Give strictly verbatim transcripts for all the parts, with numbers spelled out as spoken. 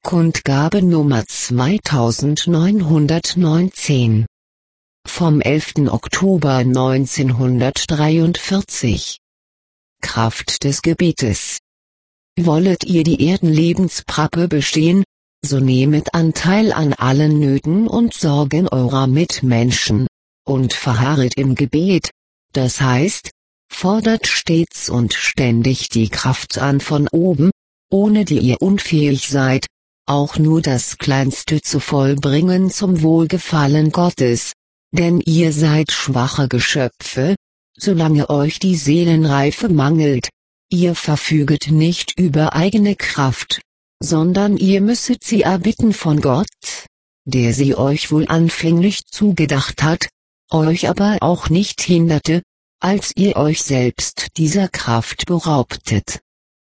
Kundgabe Nummer zweitausendneunhundertneunzehn. Vom elften Oktober neunzehnhundertdreiundvierzig. Kraft des Gebetes. Wollet ihr die Erdenlebensprappe bestehen, so nehmet Anteil an allen Nöten und Sorgen eurer Mitmenschen, und verharret im Gebet, das heißt, fordert stets und ständig die Kraft an von oben, ohne die ihr unfähig seid, auch nur das Kleinste zu vollbringen zum Wohlgefallen Gottes, denn ihr seid schwache Geschöpfe, solange euch die Seelenreife mangelt. Ihr verfüget nicht über eigene Kraft, sondern ihr müsset sie erbitten von Gott, der sie euch wohl anfänglich zugedacht hat, euch aber auch nicht hinderte, als ihr euch selbst dieser Kraft beraubtet.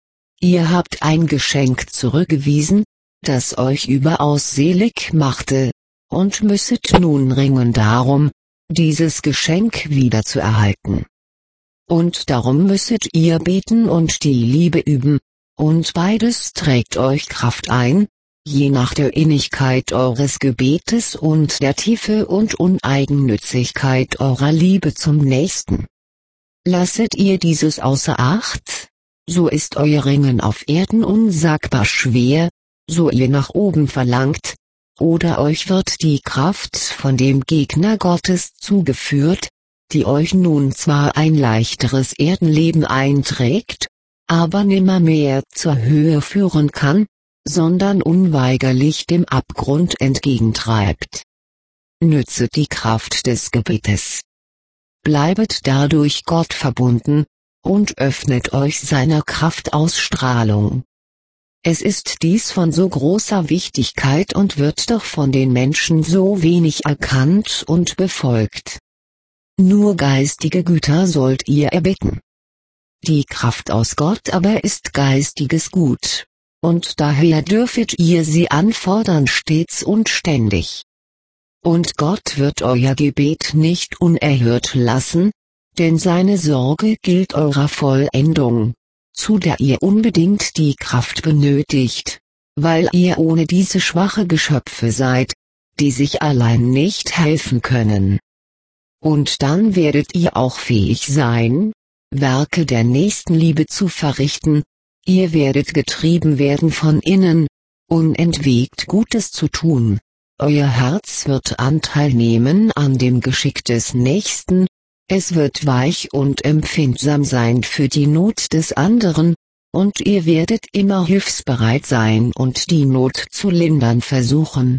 Ihr habt ein Geschenk zurückgewiesen, das euch überaus selig machte, und müsset nun ringen darum, dieses Geschenk wieder zu erhalten. Und darum müsset ihr beten und die Liebe üben, und beides trägt euch Kraft ein, je nach der Innigkeit eures Gebetes und der Tiefe und Uneigennützigkeit eurer Liebe zum Nächsten. Lasset ihr dieses außer Acht, so ist euer Ringen auf Erden unsagbar schwer, so ihr nach oben verlangt, oder euch wird die Kraft von dem Gegner Gottes zugeführt, die euch nun zwar ein leichteres Erdenleben einträgt, aber nimmermehr zur Höhe führen kann, sondern unweigerlich dem Abgrund entgegentreibt. Nützet die Kraft des Gebetes. Bleibet dadurch Gott verbunden, und öffnet euch seiner Kraftausstrahlung. Es ist dies von so großer Wichtigkeit und wird doch von den Menschen so wenig erkannt und befolgt. Nur geistige Güter sollt ihr erbitten. Die Kraft aus Gott aber ist geistiges Gut, und daher dürfet ihr sie anfordern stets und ständig. Und Gott wird euer Gebet nicht unerhört lassen, denn seine Sorge gilt eurer Vollendung, zu der ihr unbedingt die Kraft benötigt, weil ihr ohne diese schwache Geschöpfe seid, die sich allein nicht helfen können. Und dann werdet ihr auch fähig sein, Werke der Nächstenliebe zu verrichten, ihr werdet getrieben werden von innen, unentwegt Gutes zu tun, euer Herz wird Anteil nehmen an dem Geschick des Nächsten, es wird weich und empfindsam sein für die Not des anderen, und ihr werdet immer hilfsbereit sein und die Not zu lindern versuchen.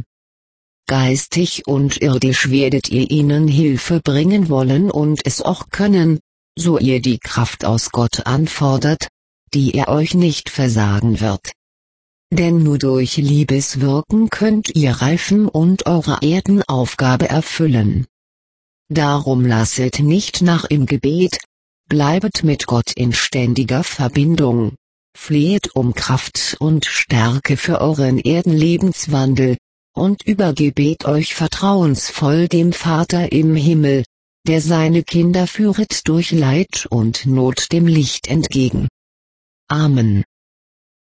Geistig und irdisch werdet ihr ihnen Hilfe bringen wollen und es auch können, so ihr die Kraft aus Gott anfordert, die er euch nicht versagen wird. Denn nur durch Liebeswirken könnt ihr reifen und eure Erdenaufgabe erfüllen. Darum lasset nicht nach im Gebet, bleibet mit Gott in ständiger Verbindung, flehet um Kraft und Stärke für euren Erdenlebenswandel, und übergebet euch vertrauensvoll dem Vater im Himmel, der seine Kinder führet durch Leid und Not dem Licht entgegen. Amen.